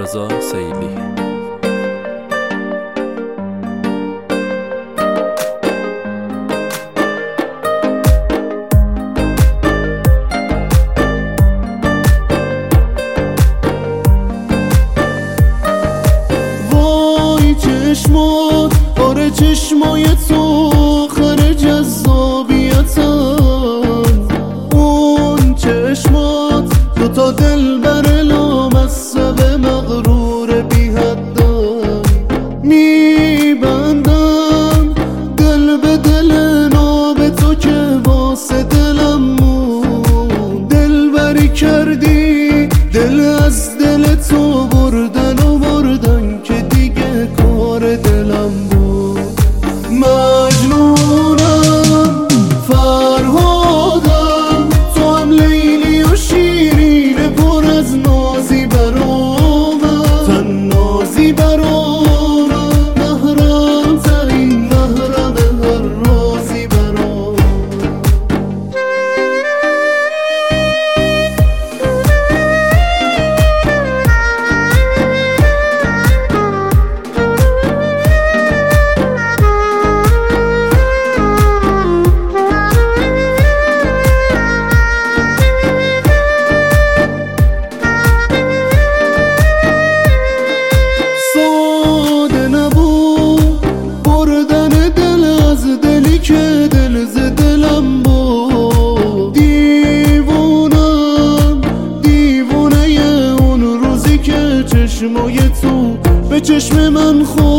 رضا سیدی. وای چشمات، آره چشمای تو آخر جذابیتن. اون چشمات دوتا دل بر لامصب مغرور بی حدن. میبندم دل به دل ناب تو که واسه دلم مون. دل بری کردی دل از دل تو بردن و بردن که دیگه کار دلم بود. مجنونم فرهادم، تو هم لیلی و شیرین پر از نازی برامم. تن نازی برامم، محرم ترین محرم هر رازی برامم. که دل ز دلم بود. دیوونم دیوونه اون روزی که چشمای تو به چشم من خورد.